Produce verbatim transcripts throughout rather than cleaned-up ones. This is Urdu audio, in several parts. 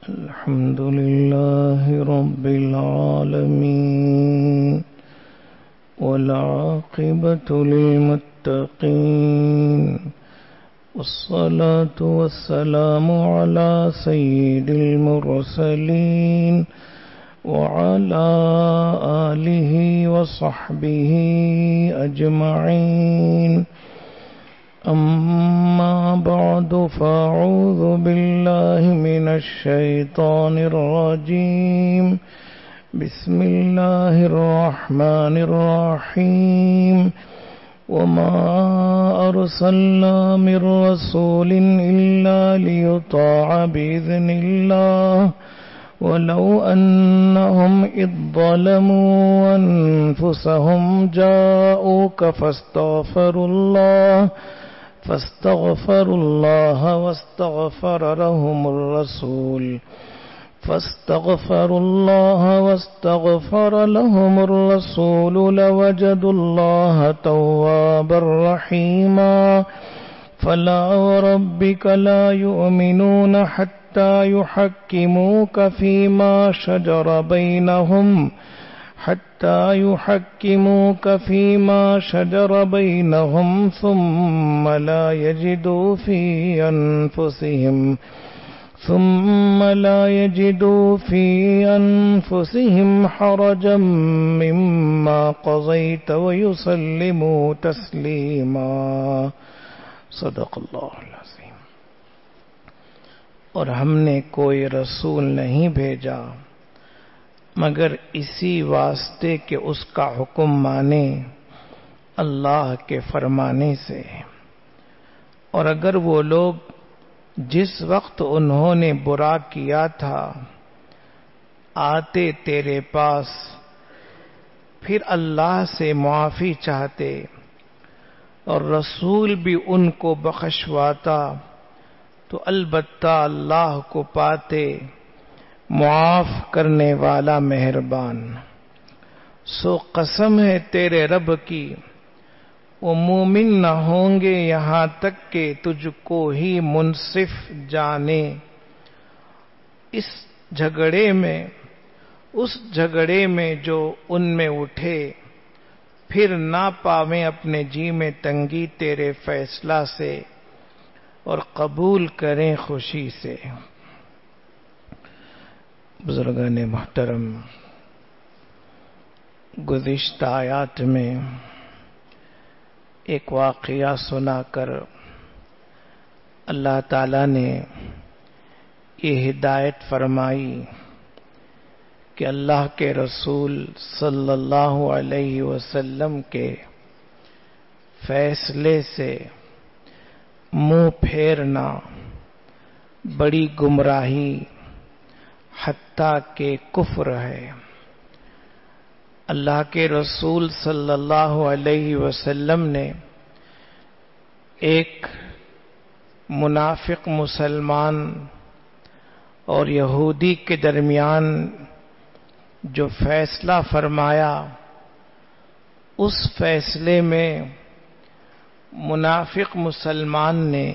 الحمد لله رب العالمين والعاقبة للمتقين والصلاة والسلام على سيد المرسلين وعلى آله وصحبه أجمعين. أما بعد فأعوذ بالله من الشيطان الرجيم. بسم الله الرحمن الرحيم. وما أرسلنا من رسول إلا ليطاع بإذن الله ولو أنهم إذ ظلموا أنفسهم جاءوك فاستغفروا الله فاستغفروا الله واستغفر لهم الرسول فاستغفروا الله واستغفر لهم الرسول لوجدوا الله توابا رحيما. فلا وربك لا يؤمنون حتى يحكموك فيما شجر بينهم حتى يحكموك فيما شجر بينهم ثم لا يجدوا في أنفسهم ثم لا يجدوا في أنفسهم حرجا مما قضيت ويسلموا تسليما. صدق اللہ العظیم. اور ہم نے کوئی رسول نہیں بھیجا مگر اسی واسطے کہ اس کا حکم مانے اللہ کے فرمانے سے. اور اگر وہ لوگ جس وقت انہوں نے برا کیا تھا آتے تیرے پاس پھر اللہ سے معافی چاہتے اور رسول بھی ان کو بخشواتا تو البتہ اللہ کو پاتے معاف کرنے والا مہربان. سو قسم ہے تیرے رب کی وہ مومن نہ ہوں گے یہاں تک کہ تجھ کو ہی منصف جانے. اس جھگڑے میں اس جھگڑے میں جو ان میں اٹھے پھر نہ پاویں اپنے جی میں تنگی تیرے فیصلہ سے اور قبول کریں خوشی سے. بزرگان محترم، گزشتہ آیات میں ایک واقعہ سنا کر اللہ تعالی نے یہ ہدایت فرمائی کہ اللہ کے رسول صلی اللہ علیہ وسلم کے فیصلے سے منہ پھیرنا بڑی گمراہی حتیٰ کہ کفر ہے. اللہ کے رسول صلی اللہ علیہ وسلم نے ایک منافق مسلمان اور یہودی کے درمیان جو فیصلہ فرمایا اس فیصلے میں منافق مسلمان نے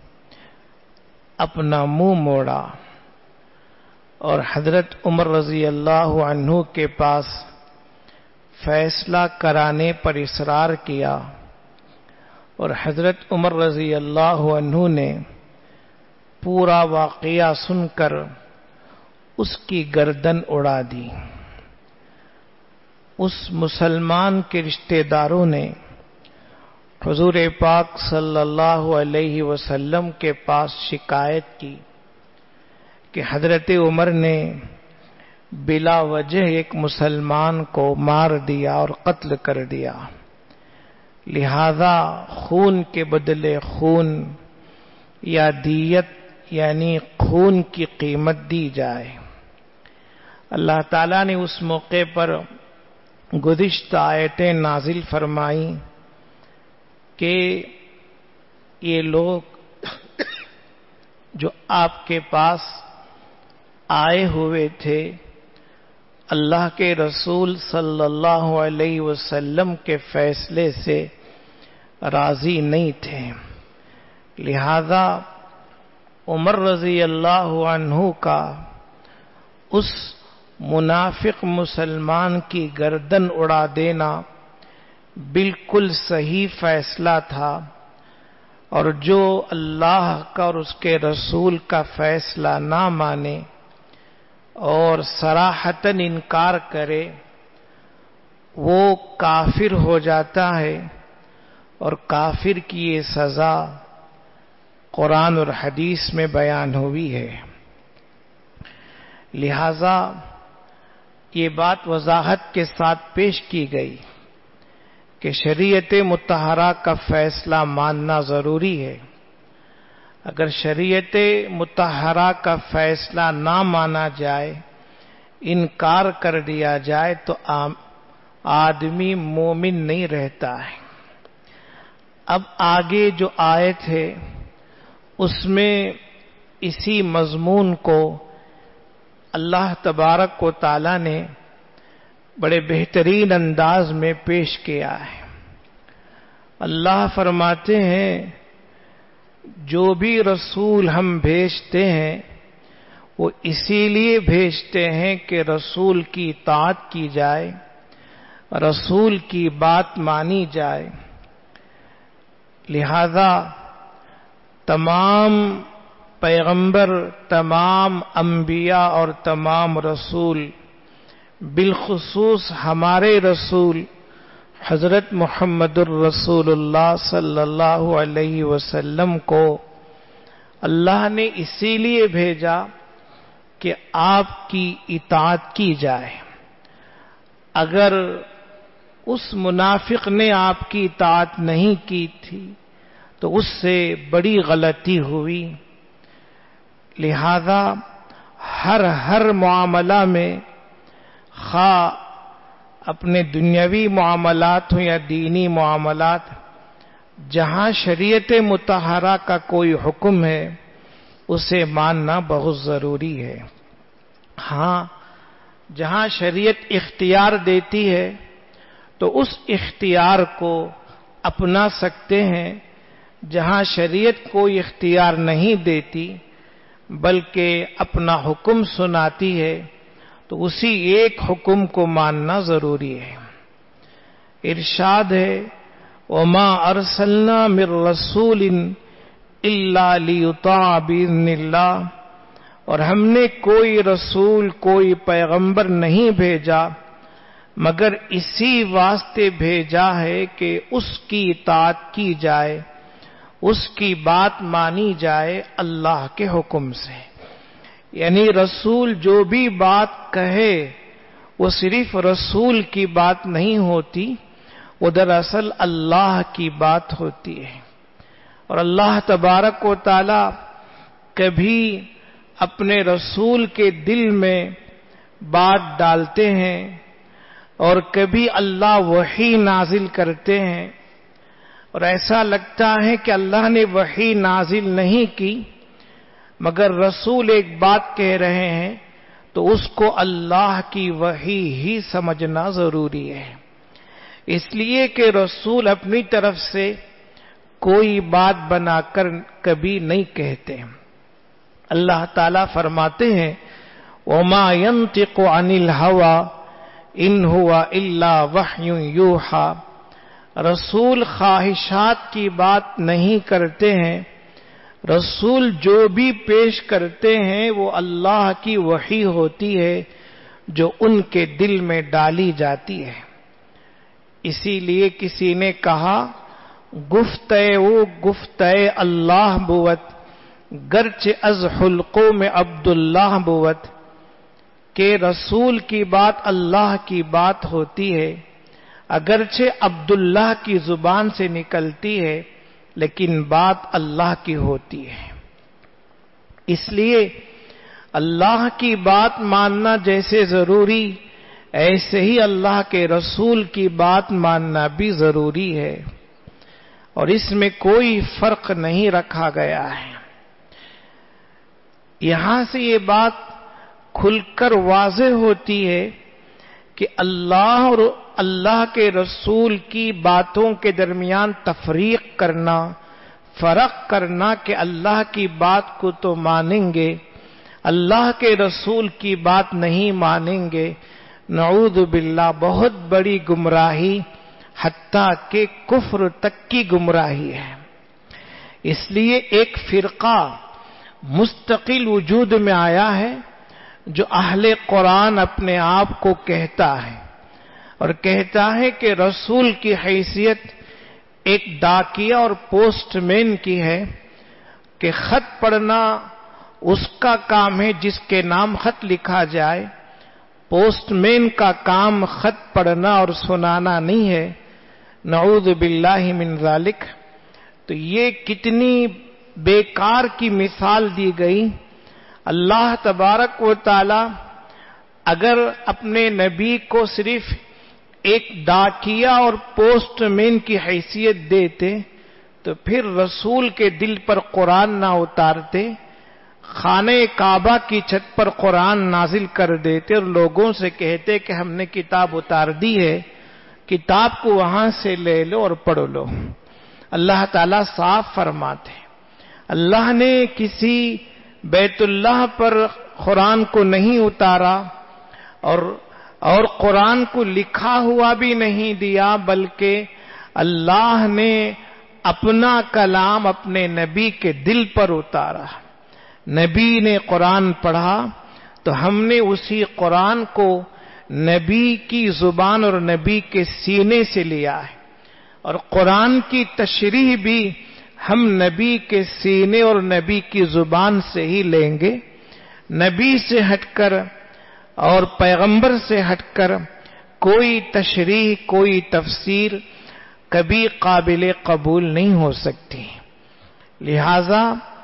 اپنا منہ موڑا اور حضرت عمر رضی اللہ عنہ کے پاس فیصلہ کرانے پر اصرار کیا اور حضرت عمر رضی اللہ عنہ نے پورا واقعہ سن کر اس کی گردن اڑا دی. اس مسلمان کے رشتہ داروں نے حضور پاک صلی اللہ علیہ وسلم کے پاس شکایت کی کہ حضرت عمر نے بلا وجہ ایک مسلمان کو مار دیا اور قتل کر دیا، لہذا خون کے بدلے خون یا دیت یعنی خون کی قیمت دی جائے. اللہ تعالیٰ نے اس موقع پر گزشتہ آیتیں نازل فرمائیں کہ یہ لوگ جو آپ کے پاس آئے ہوئے تھے اللہ کے رسول صلی اللہ علیہ وسلم کے فیصلے سے راضی نہیں تھے، لہذا عمر رضی اللہ عنہ کا اس منافق مسلمان کی گردن اڑا دینا بالکل صحیح فیصلہ تھا، اور جو اللہ کا اور اس کے رسول کا فیصلہ نہ مانے اور صراحتاً انکار کرے وہ کافر ہو جاتا ہے، اور کافر کی یہ سزا قرآن اور حدیث میں بیان ہوئی ہے۔ لہذا یہ بات وضاحت کے ساتھ پیش کی گئی کہ شریعت مطہرہ کا فیصلہ ماننا ضروری ہے۔ اگر شریعت مطہرہ کا فیصلہ نہ مانا جائے، انکار کر دیا جائے تو آدمی مومن نہیں رہتا ہے۔ اب آگے جو آیت ہے اس میں اسی مضمون کو اللہ تبارک و تعالی نے بڑے بہترین انداز میں پیش کیا ہے۔ اللہ فرماتے ہیں جو بھی رسول ہم بھیجتے ہیں وہ اسی لیے بھیجتے ہیں کہ رسول کی اطاعت کی جائے، رسول کی بات مانی جائے۔ لہذا تمام پیغمبر، تمام انبیاء اور تمام رسول، بالخصوص ہمارے رسول حضرت محمد الرسول اللہ صلی اللہ علیہ وسلم کو اللہ نے اسی لیے بھیجا کہ آپ کی اطاعت کی جائے۔ اگر اس منافق نے آپ کی اطاعت نہیں کی تھی تو اس سے بڑی غلطی ہوئی۔ لہذا ہر ہر معاملہ میں، خواہ اپنے دنیاوی معاملات ہوں یا دینی معاملات، جہاں شریعت مطہرہ کا کوئی حکم ہے اسے ماننا بہت ضروری ہے۔ ہاں، جہاں شریعت اختیار دیتی ہے تو اس اختیار کو اپنا سکتے ہیں، جہاں شریعت کوئی اختیار نہیں دیتی بلکہ اپنا حکم سناتی ہے تو اسی ایک حکم کو ماننا ضروری ہے۔ ارشاد ہے وَمَا أَرْسَلْنَا مِن رَّسُولٍ إِلَّا لِيُطَاعَ بِإِذْنِ اللَّهِ، اور ہم نے کوئی رسول، کوئی پیغمبر نہیں بھیجا مگر اسی واسطے بھیجا ہے کہ اس کی اطاعت کی جائے، اس کی بات مانی جائے اللہ کے حکم سے۔ یعنی رسول جو بھی بات کہے وہ صرف رسول کی بات نہیں ہوتی، وہ دراصل اللہ کی بات ہوتی ہے۔ اور اللہ تبارک و تعالی کبھی اپنے رسول کے دل میں بات ڈالتے ہیں اور کبھی اللہ وحی نازل کرتے ہیں، اور ایسا لگتا ہے کہ اللہ نے وحی نازل نہیں کی مگر رسول ایک بات کہہ رہے ہیں تو اس کو اللہ کی وحی ہی سمجھنا ضروری ہے، اس لیے کہ رسول اپنی طرف سے کوئی بات بنا کر کبھی نہیں کہتے۔ اللہ تعالیٰ فرماتے ہیں وَمَا يَنطِقُ عَنِ الْهَوَىٰ إِنْ هُوَ إِلَّا وَحْيٌ يُوحَىٰ، رسول خواہشات کی بات نہیں کرتے ہیں، رسول جو بھی پیش کرتے ہیں وہ اللہ کی وحی ہوتی ہے جو ان کے دل میں ڈالی جاتی ہے۔ اسی لیے کسی نے کہا گفتہ وہ گفتہ اللہ بوت گرچہ از حلقوں میں عبداللہ بوت، کہ رسول کی بات اللہ کی بات ہوتی ہے اگرچہ عبداللہ کی زبان سے نکلتی ہے لیکن بات اللہ کی ہوتی ہے۔ اس لیے اللہ کی بات ماننا جیسے ضروری، ایسے ہی اللہ کے رسول کی بات ماننا بھی ضروری ہے، اور اس میں کوئی فرق نہیں رکھا گیا ہے۔ یہاں سے یہ بات کھل کر واضح ہوتی ہے کہ اللہ اور اللہ کے رسول کی باتوں کے درمیان تفریق کرنا، فرق کرنا کہ اللہ کی بات کو تو مانیں گے، اللہ کے رسول کی بات نہیں مانیں گے، نعوذ باللہ بہت بڑی گمراہی، حتیٰ کہ کفر تک کی گمراہی ہے۔ اس لیے ایک فرقہ مستقل وجود میں آیا ہے جو اہل قرآن اپنے آپ کو کہتا ہے، اور کہتا ہے کہ رسول کی حیثیت ایک ڈاکیا اور پوسٹ مین کی ہے، کہ خط پڑھنا اس کا کام ہے جس کے نام خط لکھا جائے، پوسٹ مین کا کام خط پڑھنا اور سنانا نہیں ہے، نعوذ باللہ من ذالک۔ تو یہ کتنی بیکار کی مثال دی گئی۔ اللہ تبارک و تعالی اگر اپنے نبی کو صرف ایک ڈاکیا اور پوسٹ مین کی حیثیت دیتے تو پھر رسول کے دل پر قرآن نہ اتارتے، خانہ کعبہ کی چھت پر قرآن نازل کر دیتے اور لوگوں سے کہتے کہ ہم نے کتاب اتار دی ہے، کتاب کو وہاں سے لے لو اور پڑھ لو۔ اللہ تعالیٰ صاف فرماتے ہیں، اللہ نے کسی بیت اللہ پر قرآن کو نہیں اتارا اور اور قرآن کو لکھا ہوا بھی نہیں دیا، بلکہ اللہ نے اپنا کلام اپنے نبی کے دل پر اتارا۔ نبی نے قرآن پڑھا تو ہم نے اسی قرآن کو نبی کی زبان اور نبی کے سینے سے لیا ہے، اور قرآن کی تشریح بھی ہم نبی کے سینے اور نبی کی زبان سے ہی لیں گے۔ نبی سے ہٹ کر اور پیغمبر سے ہٹ کر کوئی تشریح، کوئی تفسیر کبھی قابل قبول نہیں ہو سکتی۔ لہذا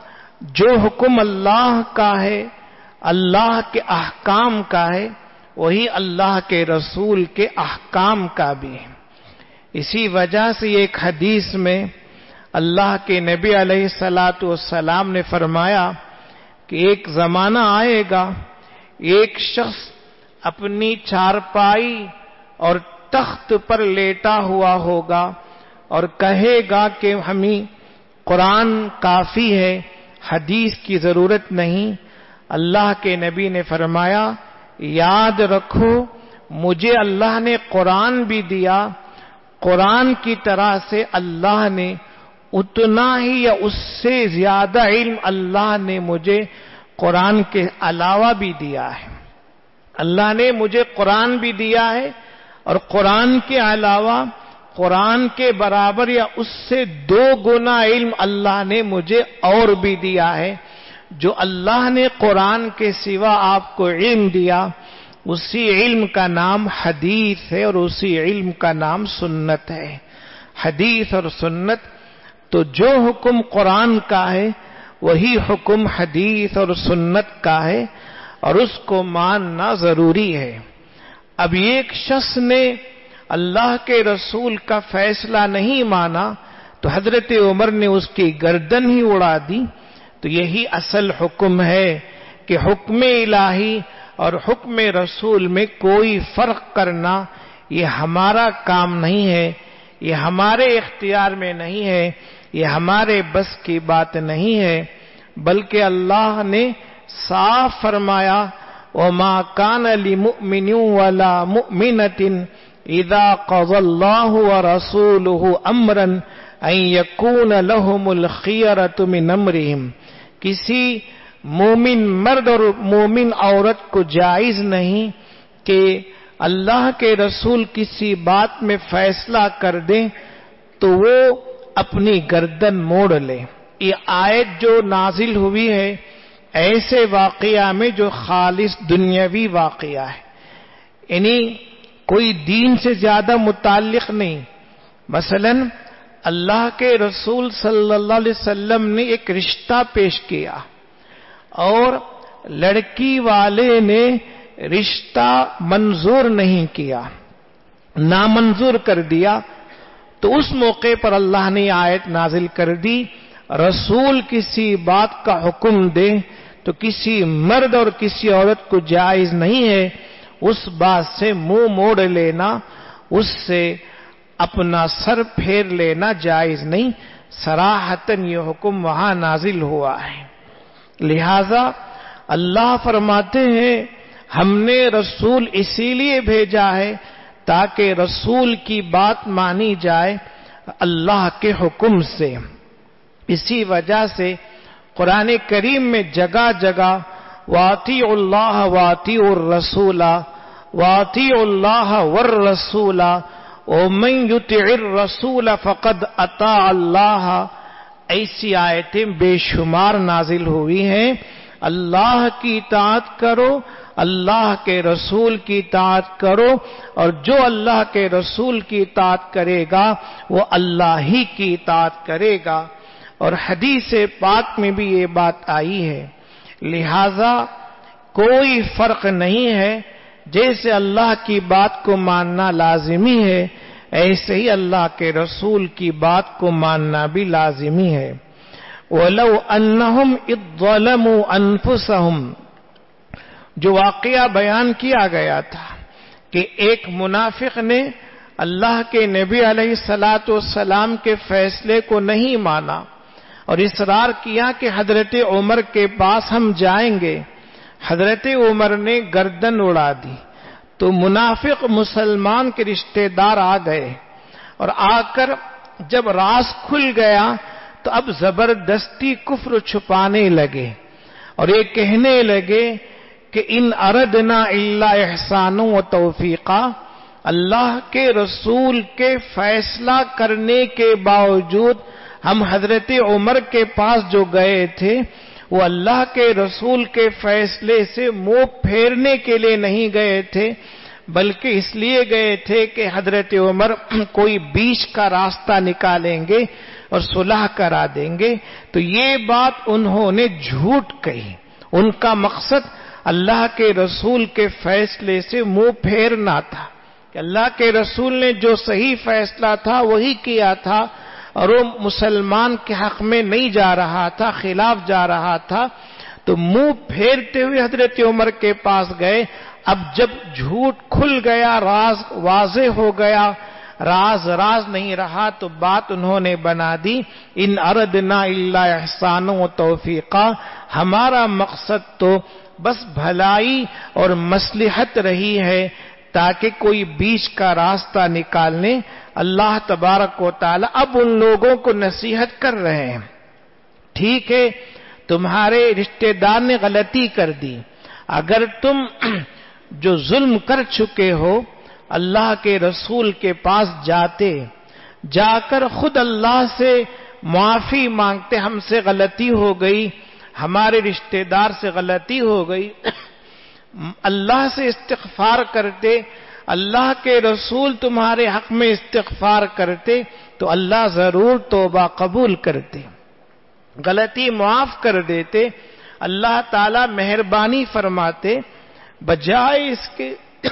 جو حکم اللہ کا ہے، اللہ کے احکام کا ہے، وہی اللہ کے رسول کے احکام کا بھی ہے۔ اسی وجہ سے ایک حدیث میں اللہ کے نبی علیہ الصلاۃ والسلام نے فرمایا کہ ایک زمانہ آئے گا، ایک شخص اپنی چارپائی اور تخت پر لیٹا ہوا ہوگا اور کہے گا کہ ہمیں قرآن کافی ہے، حدیث کی ضرورت نہیں۔ اللہ کے نبی نے فرمایا، یاد رکھو مجھے اللہ نے قرآن بھی دیا، قرآن کی طرح سے اللہ نے اتنا ہی یا اس سے زیادہ علم اللہ نے مجھے قرآن کے علاوہ بھی دیا ہے۔ اللہ نے مجھے قرآن بھی دیا ہے اور قرآن کے علاوہ قرآن کے برابر یا اس سے دو گنا علم اللہ نے مجھے اور بھی دیا ہے۔ جو اللہ نے قرآن کے سوا آپ کو علم دیا، اسی علم کا نام حدیث ہے اور اسی علم کا نام سنت ہے۔ حدیث اور سنت، تو جو حکم قرآن کا ہے وہی حکم حدیث اور سنت کا ہے، اور اس کو ماننا ضروری ہے۔ اب ایک شخص نے اللہ کے رسول کا فیصلہ نہیں مانا تو حضرت عمر نے اس کی گردن ہی اڑا دی۔ تو یہی اصل حکم ہے کہ حکم الہی اور حکم رسول میں کوئی فرق کرنا یہ ہمارا کام نہیں ہے، یہ ہمارے اختیار میں نہیں ہے، یہ ہمارے بس کی بات نہیں ہے، بلکہ اللہ نے صاف فرمایا، وَمَا كَانَ لِمُؤْمِنٍ وَلَا مُؤْمِنَةٍ اذا قضى الله ورسوله امرا ان يكون لهم الخيرة من امرهم۔ کسی مومن مرد اور مومن عورت کو جائز نہیں کہ اللہ کے رسول کسی بات میں فیصلہ کر دیں تو وہ اپنی گردن موڑ لے۔ یہ آیت جو نازل ہوئی ہے ایسے واقعہ میں جو خالص دنیاوی واقعہ ہے، یعنی کوئی دین سے زیادہ متعلق نہیں۔ مثلا اللہ کے رسول صلی اللہ علیہ وسلم نے ایک رشتہ پیش کیا اور لڑکی والے نے رشتہ منظور نہیں کیا، نامنظور کر دیا، تو اس موقع پر اللہ نے آیت نازل کر دی، رسول کسی بات کا حکم دے تو کسی مرد اور کسی عورت کو جائز نہیں ہے اس بات سے منہ موڑ لینا، اس سے اپنا سر پھیر لینا جائز نہیں۔ صراحتاً یہ حکم وہاں نازل ہوا ہے۔ لہذا اللہ فرماتے ہیں ہم نے رسول اسی لیے بھیجا ہے تاکہ رسول کی بات مانی جائے اللہ کے حکم سے. اسی وجہ سے قرآن کریم میں جگہ جگہ وَأَطِيعُوا اللَّهَ وَأَطِيعُوا الرَّسُولَ وَأَطِيعُوا اللَّهَ وَالرَّسُولَ وَمَن يُطِعِ الرَّسُولَ فَقَدْ أَطَاعَ اللَّهَ ایسی آیتیں بے شمار نازل ہوئی ہیں. اللہ کی اطاعت کرو، اللہ کے رسول کی اطاعت کرو، اور جو اللہ کے رسول کی اطاعت کرے گا وہ اللہ ہی کی اطاعت کرے گا. اور حدیث پاک میں بھی یہ بات آئی ہے. لہذا کوئی فرق نہیں ہے، جیسے اللہ کی بات کو ماننا لازمی ہے ایسے ہی اللہ کے رسول کی بات کو ماننا بھی لازمی ہے. وَلَوْ أَنَّهُمْ إِذْ ظَلَمُوا أَنفُسَهُمْ جو واقعہ بیان کیا گیا تھا کہ ایک منافق نے اللہ کے نبی علیہ الصلاۃ والسلام کے فیصلے کو نہیں مانا اور اصرار کیا کہ حضرت عمر کے پاس ہم جائیں گے. حضرت عمر نے گردن اڑا دی تو منافق مسلمان کے رشتہ دار آ گئے اور آ کر جب راز کھل گیا تو اب زبردستی کفر چھپانے لگے اور یہ کہنے لگے کہ ان اردنا الا احسانا و توفیقا، اللہ کے رسول کے فیصلہ کرنے کے باوجود ہم حضرت عمر کے پاس جو گئے تھے وہ اللہ کے رسول کے فیصلے سے منہ پھیرنے کے لیے نہیں گئے تھے، بلکہ اس لیے گئے تھے کہ حضرت عمر کوئی بیچ کا راستہ نکالیں گے اور صلح کرا دیں گے. تو یہ بات انہوں نے جھوٹ کہی. ان کا مقصد اللہ کے رسول کے فیصلے سے منہ پھیرنا تھا کہ اللہ کے رسول نے جو صحیح فیصلہ تھا وہی کیا تھا اور وہ مسلمان کے حق میں نہیں جا رہا تھا، خلاف جا رہا تھا. تو منہ پھیرتے ہوئے حضرت عمر کے پاس گئے. اب جب جھوٹ کھل گیا، راز واضح ہو گیا، راز راز نہیں رہا، تو بات انہوں نے بنا دی ان اردنا الا احسانا و توفیقا، ہمارا مقصد تو بس بھلائی اور مصلحت رہی ہے تاکہ کوئی بیچ کا راستہ نکالنے. اللہ تبارک و تعالی اب ان لوگوں کو نصیحت کر رہے ہیں، ٹھیک ہے تمہارے رشتہ دار نے غلطی کر دی، اگر تم جو ظلم کر چکے ہو اللہ کے رسول کے پاس جاتے، جا کر خود اللہ سے معافی مانگتے، ہم سے غلطی ہو گئی، ہمارے رشتہ دار سے غلطی ہو گئی، اللہ سے استغفار کرتے، اللہ کے رسول تمہارے حق میں استغفار کرتے تو اللہ ضرور توبہ قبول کرتے، غلطی معاف کر دیتے. اللہ تعالی مہربانی فرماتے. بجائے اس کے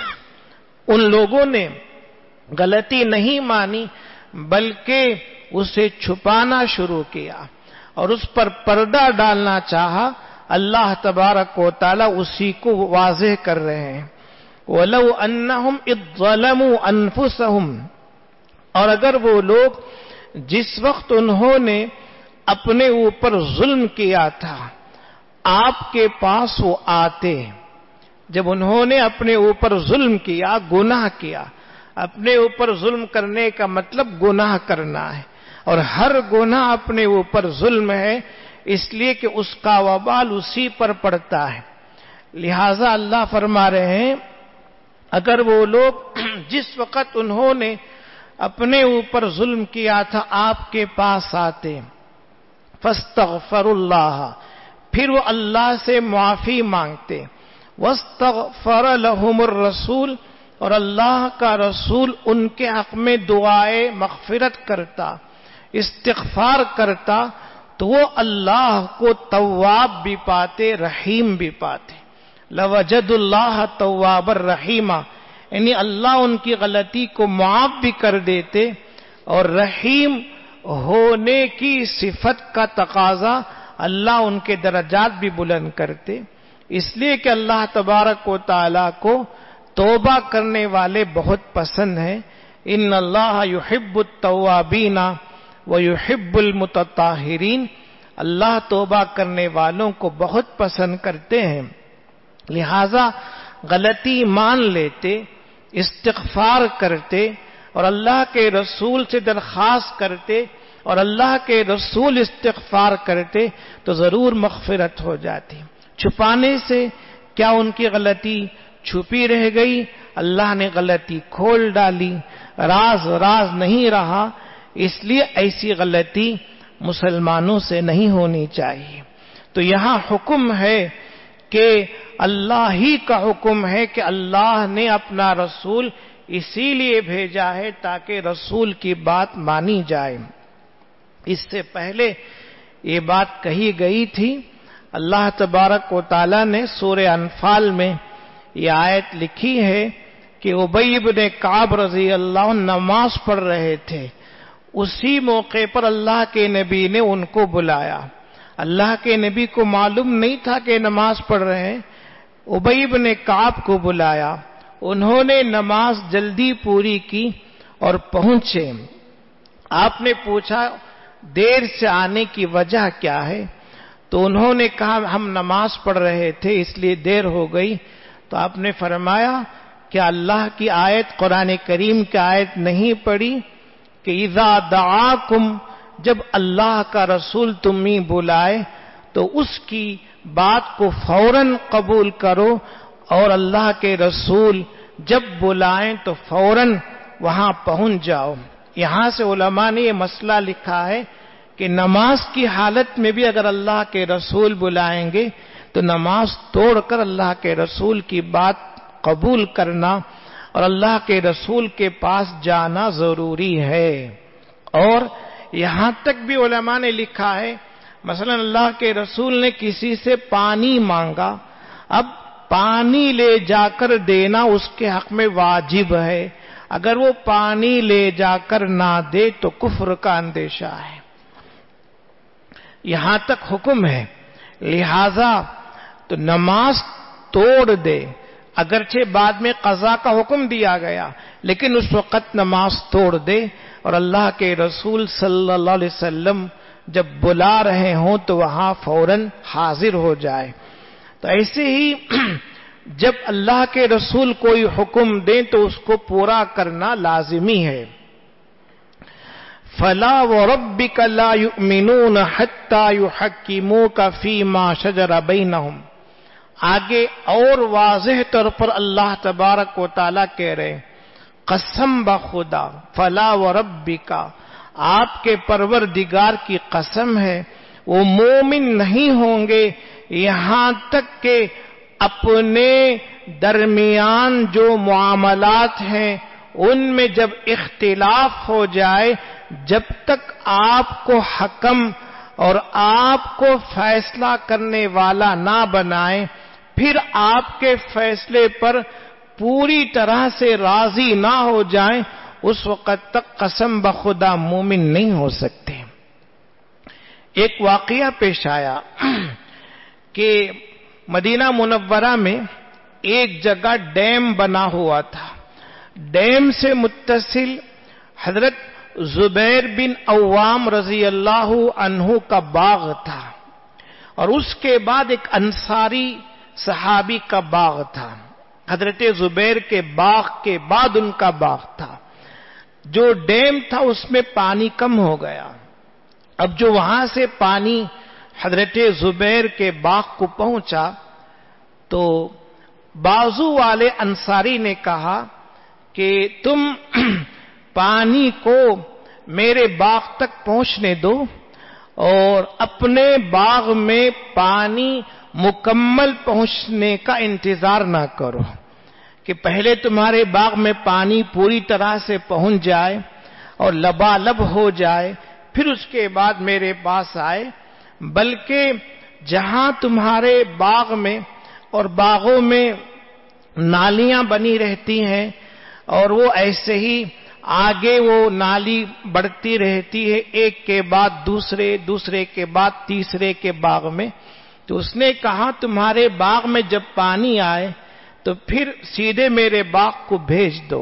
ان لوگوں نے غلطی نہیں مانی بلکہ اسے چھپانا شروع کیا اور اس پر پردہ ڈالنا چاہا. اللہ تبارک و تعالی اسی کو واضح کر رہے ہیں. وَلَوْ أَنَّهُمْ إِذْ ظَلَمُوا أَنفُسَهُمْ اور اگر وہ لوگ جس وقت انہوں نے اپنے اوپر ظلم کیا تھا آپ کے پاس وہ آتے، جب انہوں نے اپنے اوپر ظلم کیا، گناہ کیا، اپنے اوپر ظلم کرنے کا مطلب گناہ کرنا ہے اور ہر گناہ اپنے اوپر ظلم ہے، اس لیے کہ اس کا وبال اسی پر پڑتا ہے. لہذا اللہ فرما رہے ہیں اگر وہ لوگ جس وقت انہوں نے اپنے اوپر ظلم کیا تھا آپ کے پاس آتے، فاستغفروا اللہ پھر وہ اللہ سے معافی مانگتے، واستغفر لهم الرسول اور اللہ کا رسول ان کے حق میں دعائے مغفرت کرتا، استغفار کرتا، تو وہ اللہ کو تواب بھی پاتے، رحیم بھی پاتے. لوجد اللہ تواب الرحیمہ یعنی اللہ ان کی غلطی کو معاف بھی کر دیتے اور رحیم ہونے کی صفت کا تقاضا اللہ ان کے درجات بھی بلند کرتے، اس لیے کہ اللہ تبارک و تعالی کو توبہ کرنے والے بہت پسند ہیں. ان اللہ یحب التوابین ویحب المتطہرین اللہ توبہ کرنے والوں کو بہت پسند کرتے ہیں. لہذا غلطی مان لیتے، استغفار کرتے اور اللہ کے رسول سے درخواست کرتے اور اللہ کے رسول استغفار کرتے تو ضرور مغفرت ہو جاتی۔ چھپانے سے کیا ان کی غلطی چھپی رہ گئی؟ اللہ نے غلطی کھول ڈالی، راز راز نہیں رہا، اس لیے ایسی غلطی مسلمانوں سے نہیں ہونی چاہیے۔ تو یہاں حکم ہے کہ اللہ ہی کا حکم ہے کہ اللہ نے اپنا رسول اسی لیے بھیجا ہے تاکہ رسول کی بات مانی جائے۔ اس سے پہلے یہ بات کہی گئی تھی، اللہ تبارک و تعالی نے سورہ انفال میں یہ آیت لکھی ہے کہ ابی بن کعب رضی اللہ عنہ نماز پڑھ رہے تھے، اسی موقع پر اللہ کے نبی نے ان کو بلایا۔ اللہ کے نبی کو معلوم نہیں تھا کہ نماز پڑھ رہے ہیں، ابی بن کعب کو بلایا، انہوں نے نماز جلدی پوری کی اور پہنچے۔ آپ نے پوچھا دیر سے آنے کی وجہ کیا ہے؟ تو انہوں نے کہا ہم نماز پڑھ رہے تھے اس لیے دیر ہو گئی۔ تو آپ نے فرمایا کہ اللہ کی آیت، قرآن کریم کی آیت نہیں پڑھی کہ اذا دعاکم، جب اللہ کا رسول تمہیں بلائے تو اس کی بات کو فوراً قبول کرو، اور اللہ کے رسول جب بلائیں تو فوراً وہاں پہنچ جاؤ۔ یہاں سے علماء نے یہ مسئلہ لکھا ہے کہ نماز کی حالت میں بھی اگر اللہ کے رسول بلائیں گے تو نماز توڑ کر اللہ کے رسول کی بات قبول کرنا اور اللہ کے رسول کے پاس جانا ضروری ہے۔ اور یہاں تک بھی علماء نے لکھا ہے، مثلا اللہ کے رسول نے کسی سے پانی مانگا، اب پانی لے جا کر دینا اس کے حق میں واجب ہے، اگر وہ پانی لے جا کر نہ دے تو کفر کا اندیشہ ہے۔ یہاں تک حکم ہے، لہذا تو نماز توڑ دے، اگرچہ بعد میں قضا کا حکم دیا گیا لیکن اس وقت نماز توڑ دے، اور اللہ کے رسول صلی اللہ علیہ وسلم جب بلا رہے ہوں تو وہاں فوراً حاضر ہو جائے۔ تو ایسے ہی جب اللہ کے رسول کوئی حکم دیں تو اس کو پورا کرنا لازمی ہے۔ فَلَا وَرَبِّكَ لَا يُؤْمِنُونَ حَتَّى يُحَكِّمُوكَ فِي مَا شَجَرَ بَيْنَهُمْ۔ آگے اور واضح طور پر اللہ تبارک و تعالیٰ کہہ رہے ہیں، قسم بخدا، فَلَا وَرَبِّكَ، آپ کے پروردگار کی قسم ہے، وہ مومن نہیں ہوں گے یہاں تک کہ اپنے درمیان جو معاملات ہیں ان میں جب اختلاف ہو جائے، جب تک آپ کو حکم اور آپ کو فیصلہ کرنے والا نہ بنائیں، پھر آپ کے فیصلے پر پوری طرح سے راضی نہ ہو جائیں، اس وقت تک قسم بخدا مومن نہیں ہو سکتے۔ ایک واقعہ پیش آیا کہ مدینہ منورہ میں ایک جگہ ڈیم بنا ہوا تھا، ڈیم سے متصل حضرت زبیر بن عوام رضی اللہ عنہ کا باغ تھا، اور اس کے بعد ایک انصاری صحابی کا باغ تھا۔ حضرت زبیر کے باغ کے بعد ان کا باغ تھا۔ جو ڈیم تھا اس میں پانی کم ہو گیا، اب جو وہاں سے پانی حضرت زبیر کے باغ کو پہنچا تو بازو والے انصاری نے کہا کہ تم پانی کو میرے باغ تک پہنچنے دو اور اپنے باغ میں پانی مکمل پہنچنے کا انتظار نہ کرو، کہ پہلے تمہارے باغ میں پانی پوری طرح سے پہنچ جائے اور لبالب ہو جائے، پھر اس کے بعد میرے پاس آئے، بلکہ جہاں تمہارے باغ میں اور باغوں میں نالیاں بنی رہتی ہیں اور وہ ایسے ہی آگے وہ نالی بڑھتی رہتی ہے، ایک کے بعد دوسرے، دوسرے کے بعد تیسرے کے باغ میں، تو اس نے کہا تمہارے باغ میں جب پانی آئے تو پھر سیدھے میرے باغ کو بھیج دو۔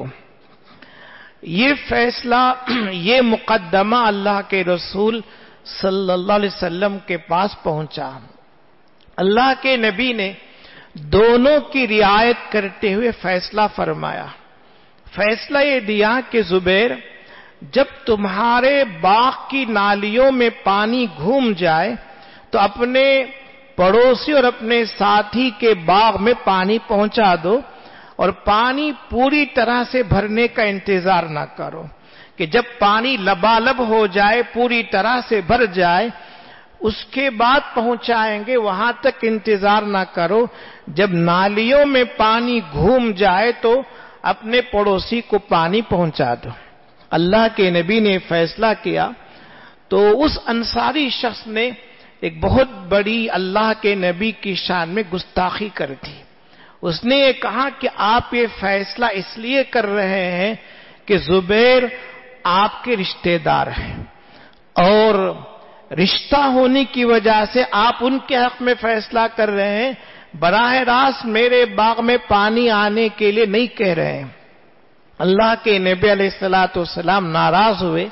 یہ فیصلہ، یہ مقدمہ اللہ کے رسول صلی اللہ علیہ وسلم کے پاس پہنچا۔ اللہ کے نبی نے دونوں کی رعایت کرتے ہوئے فیصلہ فرمایا. فیصلہ یہ دیا کہ زبیر، جب تمہارے باغ کی نالیوں میں پانی گھوم جائے تو اپنے پڑوسی اور اپنے ساتھی کے باغ میں پانی پہنچا دو، اور پانی پوری طرح سے بھرنے کا انتظار نہ کرو کہ جب پانی لبالب ہو جائے، پوری طرح سے بھر جائے اس کے بعد پہنچائیں گے، وہاں تک انتظار نہ کرو. جب نالیوں میں پانی گھوم جائے تو اپنے پڑوسی کو پانی پہنچا دو. اللہ کے نبی نے فیصلہ کیا تو اس انصاری شخص نے ایک بہت بڑی اللہ کے نبی کی شان میں گستاخی کر دی. اس نے یہ کہا کہ آپ یہ فیصلہ اس لیے کر رہے ہیں کہ زبیر آپ کے رشتہ دار ہیں، اور رشتہ ہونے کی وجہ سے آپ ان کے حق میں فیصلہ کر رہے ہیں، براہ راست میرے باغ میں پانی آنے کے لیے نہیں کہہ رہے ہیں. اللہ کے نبی علیہ الصلوۃ والسلام ناراض ہوئے،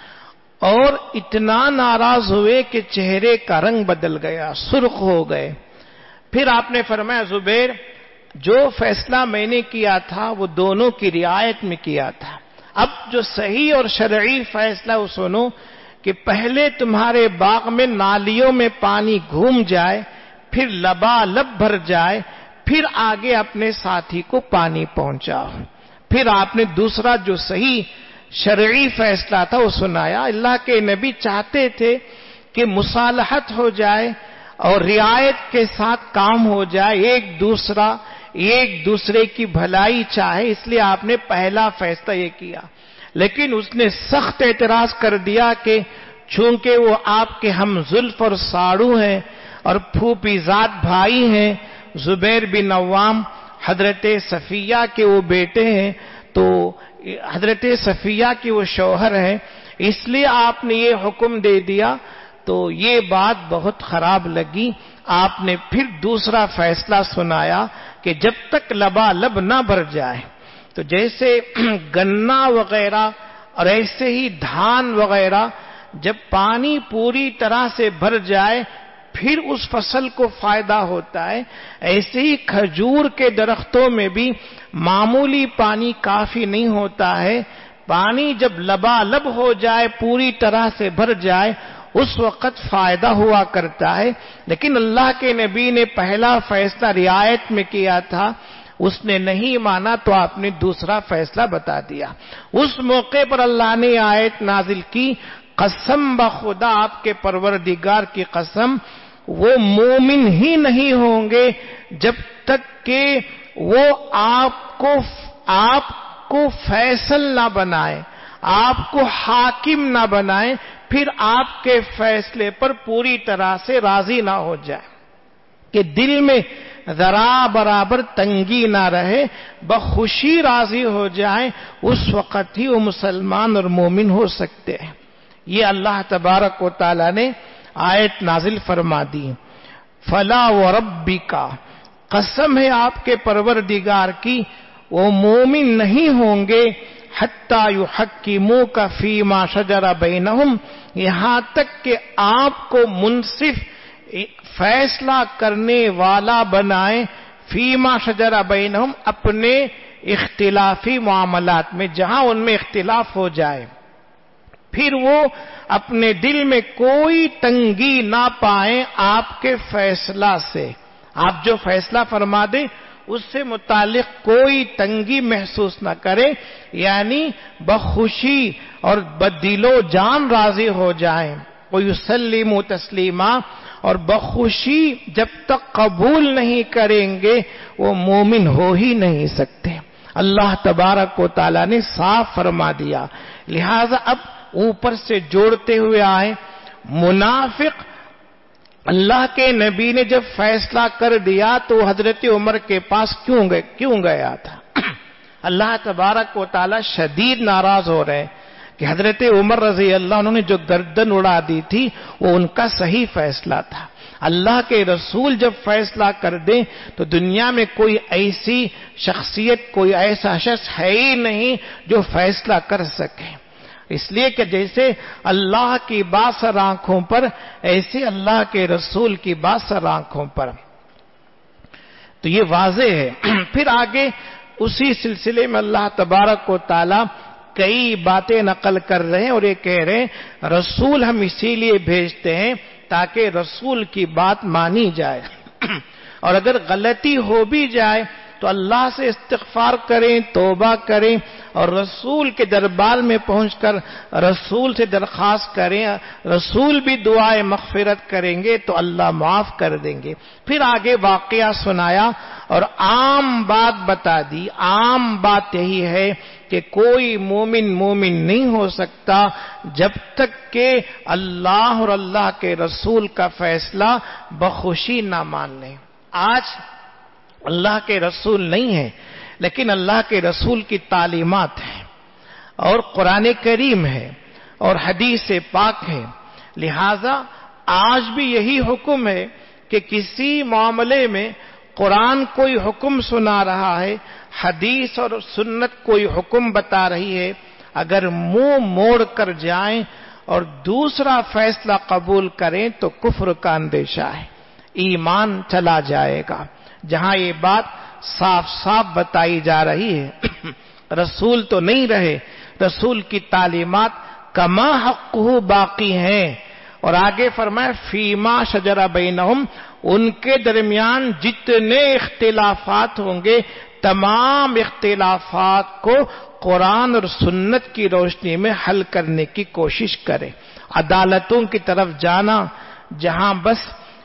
اور اتنا ناراض ہوئے کہ چہرے کا رنگ بدل گیا، سرخ ہو گئے. پھر آپ نے فرمایا زبیر، جو فیصلہ میں نے کیا تھا وہ دونوں کی رعایت میں کیا تھا. اب جو صحیح اور شرعی فیصلہ وہ سنو کہ پہلے تمہارے باغ میں نالیوں میں پانی گھوم جائے، پھر لبالب بھر جائے، پھر آگے اپنے ساتھی کو پانی پہنچاؤ. پھر آپ نے دوسرا جو صحیح شرعی فیصلہ تھا وہ سنایا. اللہ کے نبی چاہتے تھے کہ مصالحت ہو جائے اور رعایت کے ساتھ کام ہو جائے، ایک دوسرا ایک دوسرے کی بھلائی چاہے، اس لیے آپ نے پہلا فیصلہ یہ کیا. لیکن اس نے سخت اعتراض کر دیا کہ چونکہ وہ آپ کے ہم زلف اور ساڑو ہیں اور پھوپھی زاد بھائی ہیں، زبیر بن عوام حضرت صفیہ کے وہ بیٹے ہیں، تو حضرت صفیہ کی وہ شوہر ہیں، اس لیے آپ نے یہ حکم دے دیا. تو یہ بات بہت خراب لگی. آپ نے پھر دوسرا فیصلہ سنایا کہ جب تک لبالب نہ بھر جائے، تو جیسے گنا وغیرہ اور ایسے ہی دھان وغیرہ جب پانی پوری طرح سے بھر جائے پھر اس فصل کو فائدہ ہوتا ہے، ایسے ہی کھجور کے درختوں میں بھی معمولی پانی کافی نہیں ہوتا ہے. پانی جب لبالب ہو جائے، پوری طرح سے بھر جائے، اس وقت فائدہ ہوا کرتا ہے. لیکن اللہ کے نبی نے پہلا فیصلہ رعایت میں کیا تھا، اس نے نہیں مانا تو آپ نے دوسرا فیصلہ بتا دیا. اس موقع پر اللہ نے آیت نازل کی، قسم بخدا آپ کے پروردگار کی قسم، وہ مومن ہی نہیں ہوں گے جب تک کہ وہ آپ کو آپ کو فیصل نہ بنائے، آپ کو حاکم نہ بنائے، پھر آپ کے فیصلے پر پوری طرح سے راضی نہ ہو جائے، کہ دل میں ذرا برابر تنگی نہ رہے، بخوشی راضی ہو جائیں، اس وقت ہی وہ مسلمان اور مومن ہو سکتے ہیں. یہ اللہ تبارک و تعالی نے آیت نازل فرما دی. فلا وربک، قسم ہے آپ کے پروردگار کی، وہ مومن نہیں ہوں گے حتی یحکموک فیما شجر بینہم، یہاں تک کہ آپ کو منصف فیصلہ کرنے والا بنائیں، فیما شجر بینہم، اپنے اختلافی معاملات میں، جہاں ان میں اختلاف ہو جائے، پھر وہ اپنے دل میں کوئی تنگی نہ پائیں آپ کے فیصلہ سے. آپ جو فیصلہ فرما دیں اس سے متعلق کوئی تنگی محسوس نہ کرے، یعنی بخوشی اور بدل و جان راضی ہو جائیں. وَيُسَلِّمُ تَسْلِيمًا، اور بخوشی جب تک قبول نہیں کریں گے وہ مومن ہو ہی نہیں سکتے. اللہ تبارک و تعالیٰ نے صاف فرما دیا. لہذا اب اوپر سے جوڑتے ہوئے آئے، منافق اللہ کے نبی نے جب فیصلہ کر دیا تو حضرت عمر کے پاس کیوں گئے کیوں گیا تھا؟ اللہ تبارک و تعالیٰ شدید ناراض ہو رہے کہ حضرت عمر رضی اللہ عنہ نے جو گردن اڑا دی تھی وہ ان کا صحیح فیصلہ تھا. اللہ کے رسول جب فیصلہ کر دیں تو دنیا میں کوئی ایسی شخصیت، کوئی ایسا شخص ہے ہی نہیں جو فیصلہ کر سکے. اس لیے کہ جیسے اللہ کی باسر آنکھوں پر، ایسے اللہ کے رسول کی باسر آنکھوں پر. تو یہ واضح ہے. پھر آگے اسی سلسلے میں اللہ تبارک و تعالی کئی باتیں نقل کر رہے ہیں اور یہ کہہ رہے ہیں رسول ہم اسی لیے بھیجتے ہیں تاکہ رسول کی بات مانی جائے اور اگر غلطی ہو بھی جائے تو اللہ سے استغفار کریں, توبہ کریں اور رسول کے دربار میں پہنچ کر رسول سے درخواست کریں. رسول بھی دعائے مغفرت کریں گے تو اللہ معاف کر دیں گے. پھر آگے واقعہ سنایا اور عام بات بتا دی. عام بات یہی ہے کہ کوئی مومن مومن نہیں ہو سکتا جب تک کہ اللہ اور اللہ کے رسول کا فیصلہ بخوشی نہ مان لیں. آج اللہ کے رسول نہیں ہے لیکن اللہ کے رسول کی تعلیمات ہیں اور قرآن کریم ہے اور حدیث پاک ہے. لہذا آج بھی یہی حکم ہے کہ کسی معاملے میں قرآن کوئی حکم سنا رہا ہے, حدیث اور سنت کوئی حکم بتا رہی ہے, اگر منہ موڑ کر جائیں اور دوسرا فیصلہ قبول کریں تو کفر کا اندیشہ ہے, ایمان چلا جائے گا. جہاں یہ بات صاف صاف بتائی جا رہی ہے رسول تو نہیں رہے, رسول کی تعلیمات کما حقہ باقی ہیں. اور آگے فرمائے فیما شجر بینہم, ان کے درمیان جتنے اختلافات ہوں گے تمام اختلافات کو قرآن اور سنت کی روشنی میں حل کرنے کی کوشش کرے. عدالتوں کی طرف جانا جہاں بس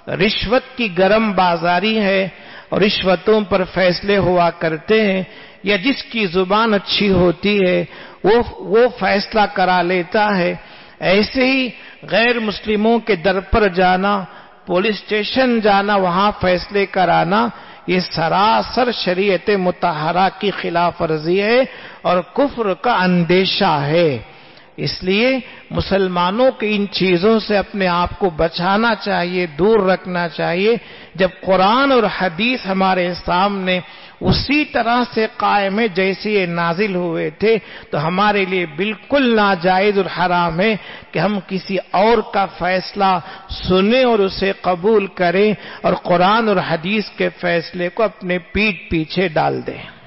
رشوت کی گرم بازاری ہے اور رشوتوں پر فیصلے ہوا کرتے ہیں, یا جس کی زبان اچھی ہوتی ہے وہ وہ فیصلہ کرا لیتا ہے, ایسے ہی غیر مسلموں کے در پر جانا, پولیس اسٹیشن جانا, وہاں فیصلے کرانا, یہ سراسر شریعت مطہرہ کی خلاف ورزی ہے اور کفر کا اندیشہ ہے. اس لیے مسلمانوں کی ان چیزوں سے اپنے آپ کو بچانا چاہیے, دور رکھنا چاہیے. جب قرآن اور حدیث ہمارے سامنے اسی طرح سے قائم ہے جیسے یہ نازل ہوئے تھے تو ہمارے لیے بالکل ناجائز اور حرام ہے کہ ہم کسی اور کا فیصلہ سنیں اور اسے قبول کریں اور قرآن اور حدیث کے فیصلے کو اپنے پیٹھ پیچھے ڈال دیں.